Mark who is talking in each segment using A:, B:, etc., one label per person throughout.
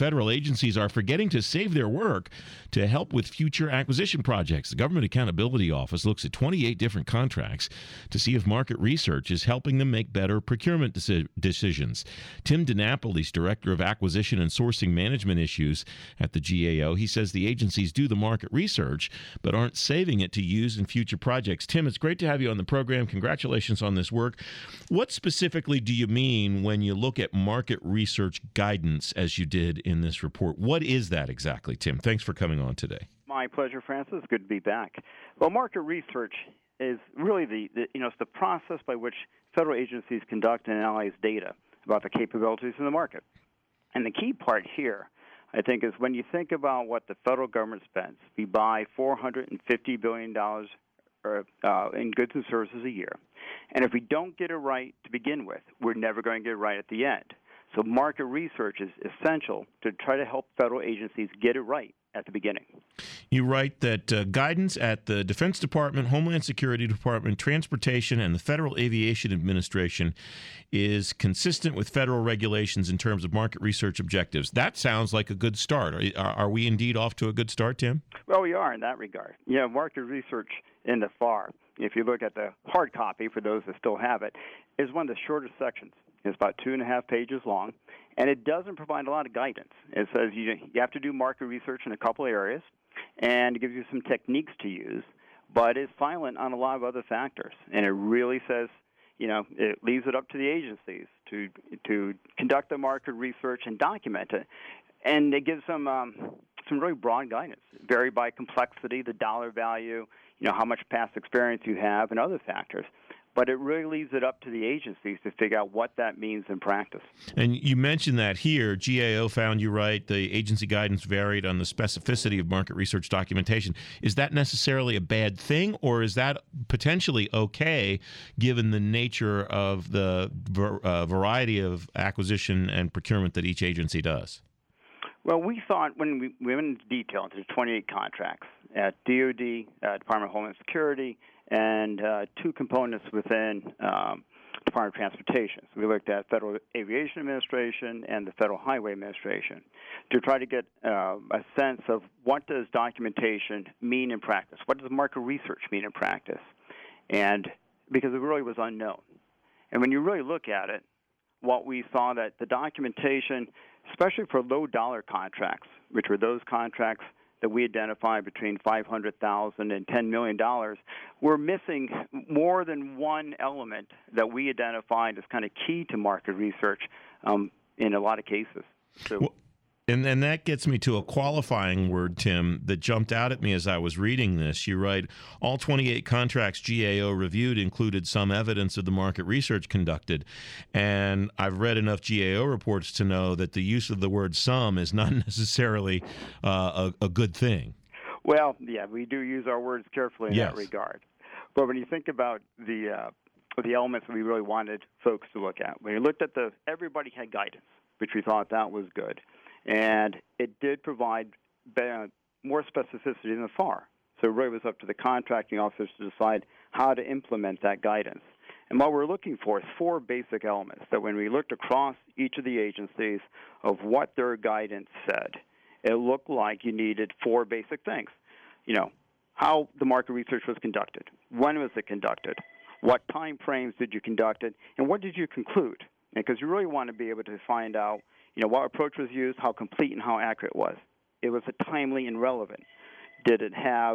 A: federal agencies are forgetting to save their work to help with future acquisition projects. The Government Accountability Office looks at 28 different contracts to see if market research is helping them make better procurement decisions. Tim DiNapoli's Director of Acquisition and Sourcing Management Issues at the GAO. He says the agencies do the market research but aren't saving it to use in future projects. Tim, it's great to have you on the program. Congratulations on this work. What specifically do you mean when you look at market research guidance as you did in this report? What is that exactly, Tim? Thanks for coming on today.
B: My pleasure, Francis. Good to be back. Well, market research is really it's the process by which federal agencies conduct and analyze data about the capabilities in the market. And the key part here, I think, is when you think about what the federal government spends. We buy $450 billion in goods and services a year. And if we don't get it right to begin with, we're never going to get it right at the end. So market research is essential to try to help federal agencies get it right at the beginning.
A: You write that guidance at the Defense Department, Homeland Security Department, Transportation, and the Federal Aviation Administration is consistent with federal regulations in terms of market research objectives. That sounds like a good start. Are we indeed off to a good start, Tim?
B: Well, we are in that regard. Market research in the FAR, if you look at the hard copy, for those that still have it, is one of the shortest sections. It's about 2.5 pages long, and it doesn't provide a lot of guidance. It says you have to do market research in a couple of areas, and it gives you some techniques to use, but it's silent on a lot of other factors. And it really says, it leaves it up to the agencies to conduct the market research and document it. And it gives some really broad guidance, vary by complexity, the dollar value, how much past experience you have, and other factors. But it really leaves it up to the agencies to figure out what that means in practice.
A: And you mentioned that here. GAO found you right. The agency guidance varied on the specificity of market research documentation. Is that necessarily a bad thing, or is that potentially okay given the nature of the variety of acquisition and procurement that each agency does?
B: Well, we thought when we went into detail into 28 contracts at DOD, Department of Homeland Security, and two components within Department of Transportation. So we looked at Federal Aviation Administration and the Federal Highway Administration to try to get a sense of what does documentation mean in practice? What does market research mean in practice? And because it really was unknown. And when you really look at it, what we saw that the documentation, especially for low-dollar contracts, which were those contracts that we identified between $500,000 and $10 million, we're missing more than one element that we identified as kind of key to market research in a lot of cases. So,
A: and that gets me to a qualifying word, Tim, that jumped out at me as I was reading this. You write, all 28 contracts GAO reviewed included some evidence of the market research conducted. And I've read enough GAO reports to know that the use of the word some is not necessarily a good thing.
B: Well, yeah, we do use our words carefully in that regard. But when you think about the elements that we really wanted folks to look at, when you looked at everybody had guidance, which we thought that was good. And it did provide more specificity than the FAR. So it really was up to the contracting officers to decide how to implement that guidance. And what we're looking for is 4 basic elements that when we looked across each of the agencies of what their guidance said, it looked like you needed 4 basic things. How the market research was conducted, when was it conducted, what time frames did you conduct it, and what did you conclude? Because you really want to be able to find out what approach was used, how complete and how accurate it was. It was timely and relevant. Did it have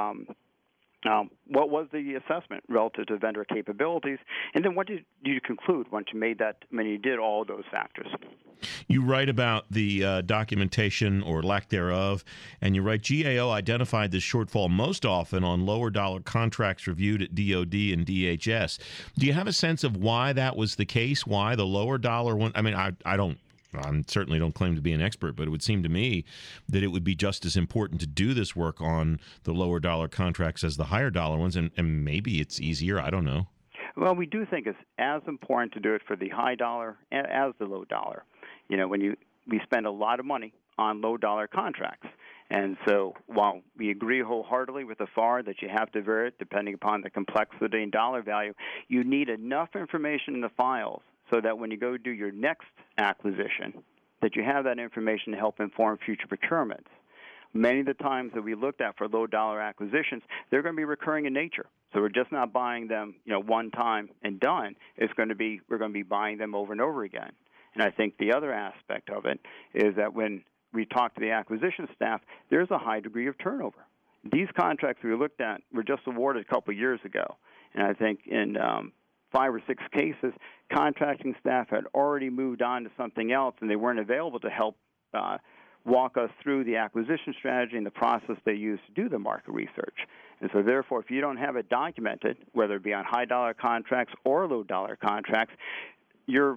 B: what was the assessment relative to vendor capabilities? And then what did you conclude once you made that, when you did all those factors?
A: You write about the documentation or lack thereof, and you write GAO identified this shortfall most often on lower dollar contracts reviewed at DOD and DHS. Do you have a sense of why that was the case, why the lower dollar one? I mean, I certainly don't claim to be an expert, but it would seem to me that it would be just as important to do this work on the lower dollar contracts as the higher dollar ones, and maybe it's easier. I don't know.
B: Well, we do think it's as important to do it for the high dollar as the low dollar. We spend a lot of money on low dollar contracts. And so while we agree wholeheartedly with the FAR that you have to vary it depending upon the complexity and dollar value, you need enough information in the files so that when you go do your next acquisition, that you have that information to help inform future procurements. Many of the times that we looked at for low-dollar acquisitions, they're going to be recurring in nature. So we're just not buying them, one time and done. We're going to be buying them over and over again. And I think the other aspect of it is that when we talk to the acquisition staff, there's a high degree of turnover. These contracts we looked at were just awarded a couple of years ago, and I think in 5 or 6 cases, contracting staff had already moved on to something else, and they weren't available to help walk us through the acquisition strategy and the process they use to do the market research. And so therefore, if you don't have it documented, whether it be on high-dollar contracts or low-dollar contracts, your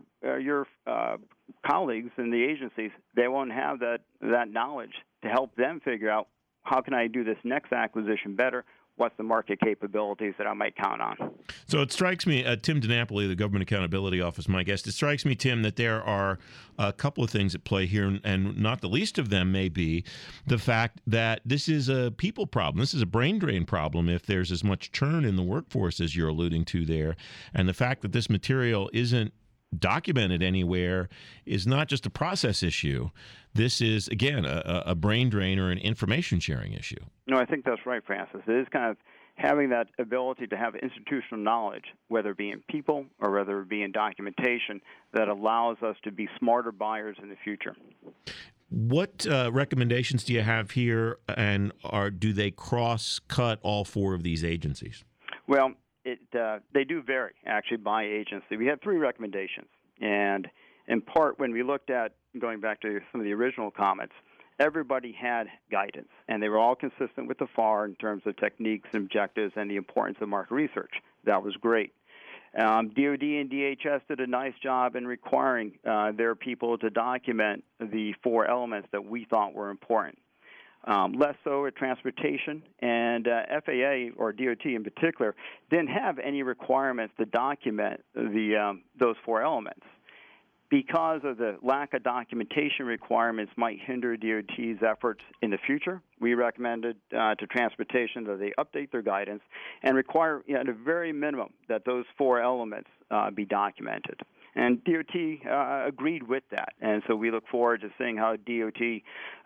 B: colleagues in the agencies, they won't have that knowledge to help them figure out, how can I do this next acquisition better? What's the market capabilities that I might count on?
A: So it strikes me, Tim DiNapoli, the Government Accountability Office, my guest, it strikes me, Tim, that there are a couple of things at play here, and not the least of them may be the fact that this is a people problem. This is a brain drain problem if there's as much churn in the workforce as you're alluding to there. And the fact that this material isn't documented anywhere is not just a process issue. This is, again, a brain drain or an information sharing issue.
B: No, I think that's right, Francis. It is kind of having that ability to have institutional knowledge, whether it be in people or whether it be in documentation, that allows us to be smarter buyers in the future.
A: What recommendations do you have here, and do they cross-cut all 4 of these agencies?
B: Well, they do vary, actually, by agency. We have 3 recommendations. And in part, when we looked at, going back to some of the original comments, everybody had guidance, and they were all consistent with the FAR in terms of techniques, objectives, and the importance of market research. That was great. DOD and DHS did a nice job in requiring their people to document the 4 elements that we thought were important. Less so at transportation, and FAA or DOT in particular didn't have any requirements to document those 4 elements. Because of the lack of documentation requirements might hinder DOT's efforts in the future, we recommended to transportation that they update their guidance and require at a very minimum that those 4 elements be documented. And DOT agreed with that, and so we look forward to seeing how DOT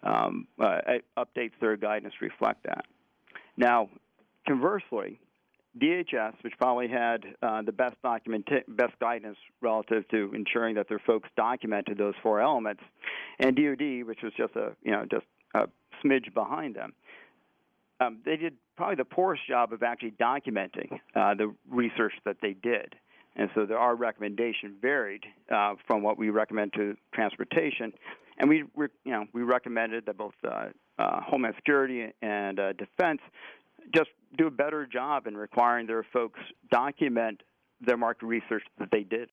B: updates their guidance to reflect that. Now, conversely, DHS, which probably had the best guidance relative to ensuring that their folks documented those 4 elements, and DOD, which was just a smidge behind them, they did probably the poorest job of actually documenting the research that they did. And so our recommendation varied from what we recommend to transportation, and we recommended that both Homeland Security and Defense just do a better job in requiring their folks document their market research that they did.